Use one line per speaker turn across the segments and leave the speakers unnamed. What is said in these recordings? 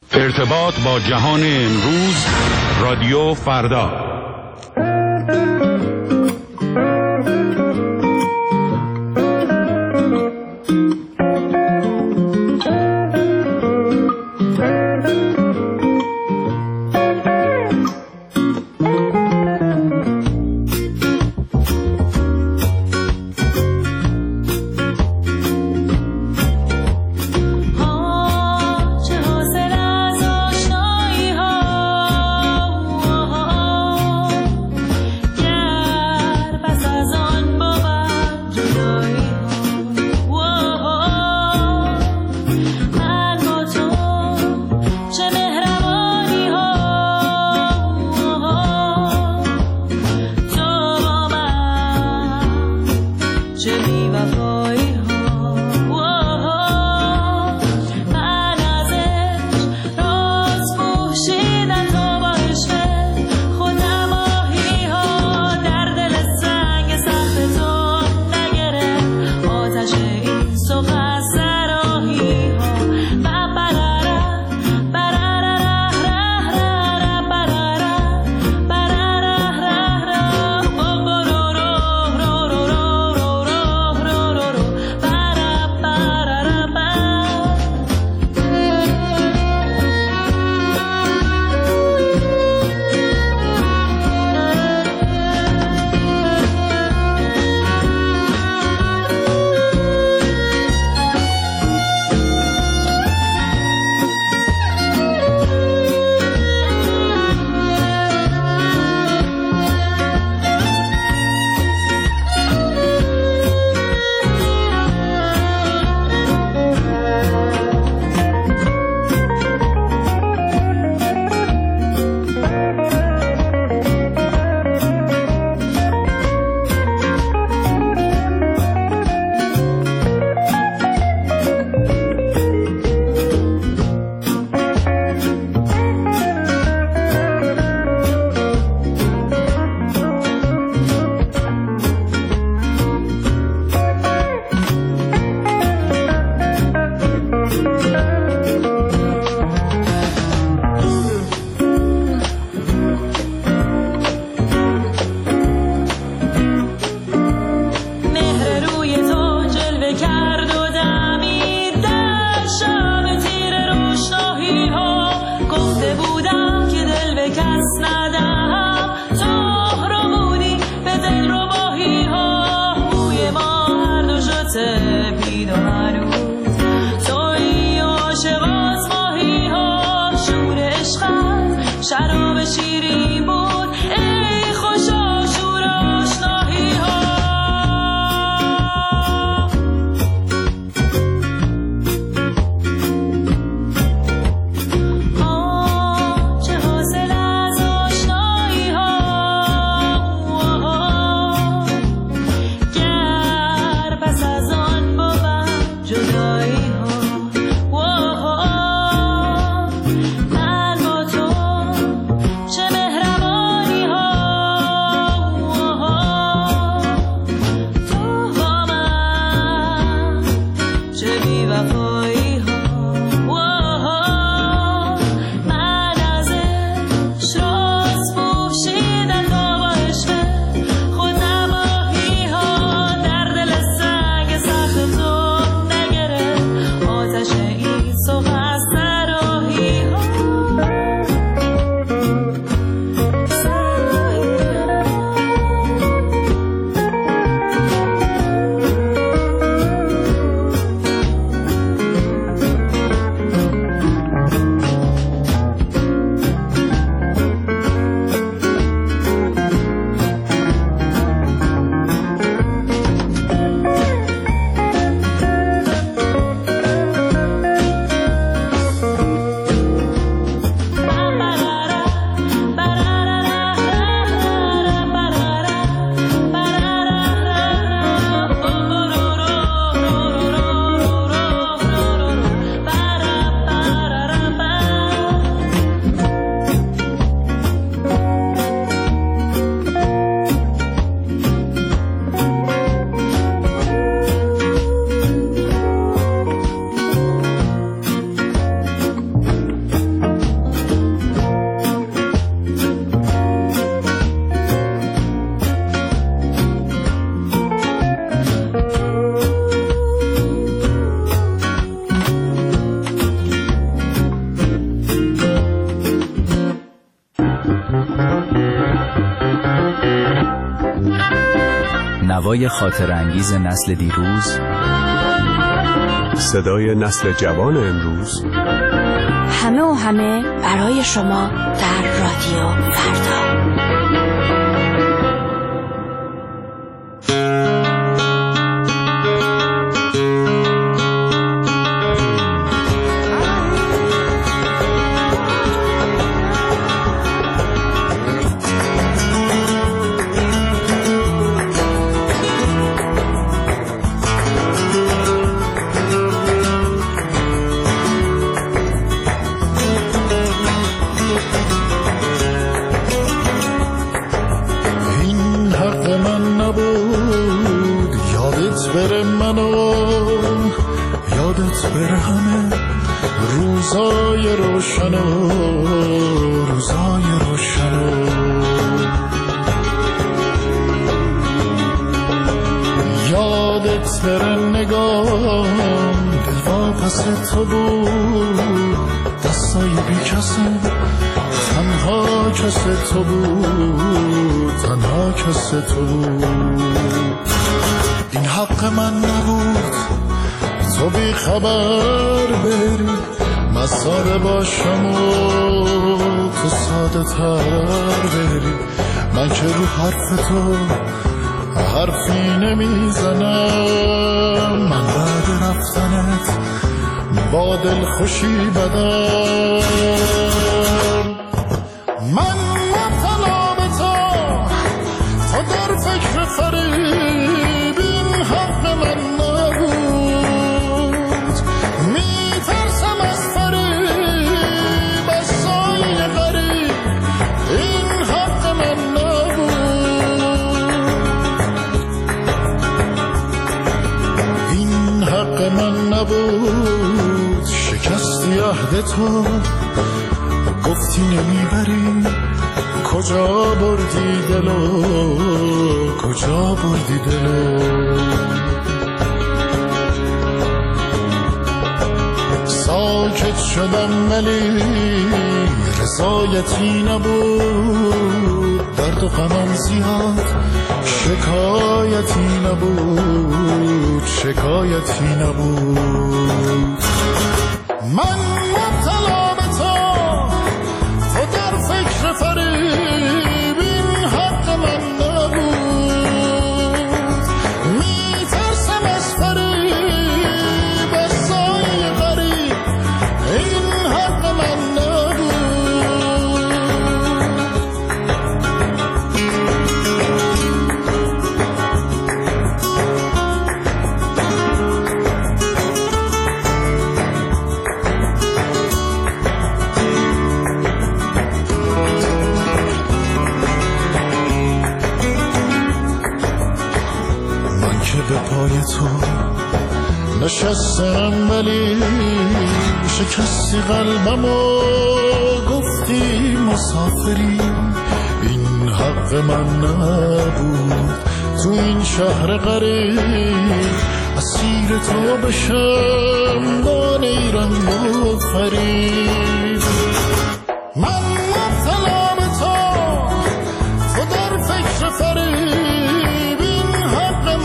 ارتباط با جهان امروز، رادیو فردا.
من با تو چه مهربان هوای خاطرانگیز نسل دیروز،
صدای نسل جوان امروز،
همه و همه برای شما در رادیو فردا.
یادت بره نگام دلوا پس تو بود، دستای بی کسه تنها کس تو بود، تنها کس تو بود. این حق من نبود تو بی خبر بری، من ساده باشم و تو ساده تر بری. من که رو حرف تو حرفی نمیزنم، من بعد رفتنت با دل خوشی بدم. من مبتلا به تو در فکر فریب، این حق من نبود. میترسم از فریب، از سایه غریب، این حق من نبود. این حق من نبود. شکستی عهد تو، گفتی نمیبری، کجا بردی دلو، کجا بردی دلو. ساکت شدم ولی رضایتی نبود، درد و غمم زیاد شکایتی نبود، شکایتی نبود. من مبتلا به تو در فکر فریب، این حق من نبود. میترسم از فریب، از سایه غریب، این حق من نبود. به پای تو نشستم ولی شکستی قلبمو، گفتی مسافری، این حق من نبود. تو این شهر غریب اسیر تو بشم، با نیرنگ و فریب. من مبتلا به تو در فکر فریب، این حق من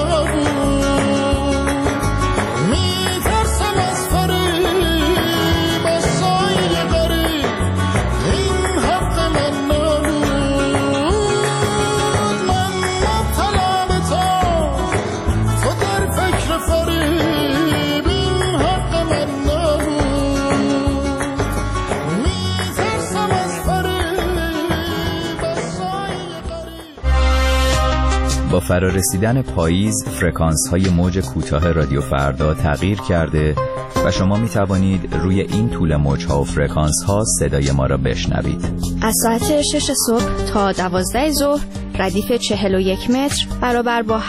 با فرارسیدن پاییز فرکانس‌های موج کوتاه رادیو فردا تغییر کرده و شما می توانید روی این طول موج‌ها و فرکانس‌ها صدای ما را بشنوید.
از ساعت 6 صبح تا 12 ظهر ردیف 41 متر برابر با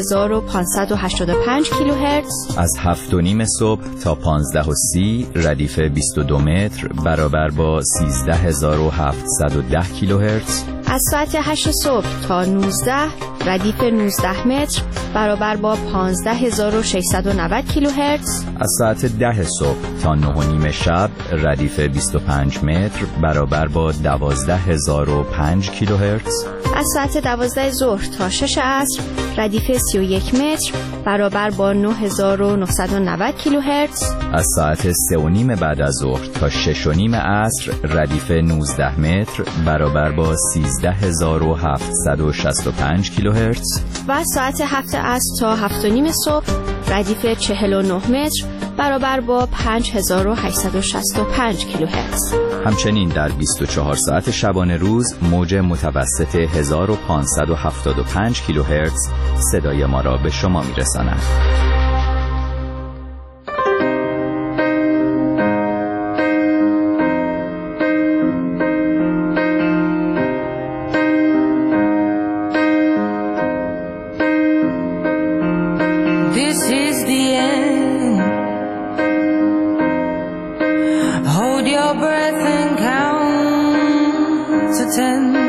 7585 کیلوهرتز.
از 7:30 صبح تا 15:30 ردیف 22 متر برابر با 13710 کیلوهرتز.
از ساعت 8 صبح تا 19 ردیف 19 متر برابر با 15690 کیلوهرتز.
از ساعت 10 صبح تا 9:30 شب ردیف 25 متر برابر با 12005 کیلوهرتز.
از ساعت 12 ظهر تا 6 عصر ردیف 31 متر برابر با 9990 کیلوهرتز.
از ساعت 3:30 بعد از ظهر تا 6:30 عصر ردیف 19 متر برابر با 13765 کیلوهرتز.
و از ساعت 7 عصر تا 7:30 صبح ردیف 49 متر برابر با 5865 کیلوهرتز.
همچنین در 24 ساعت شبانه روز موج متوسط 1575 کیلوهرتز صدای ما را به شما میرساند.
This is the end. Hold your breath and count to 10.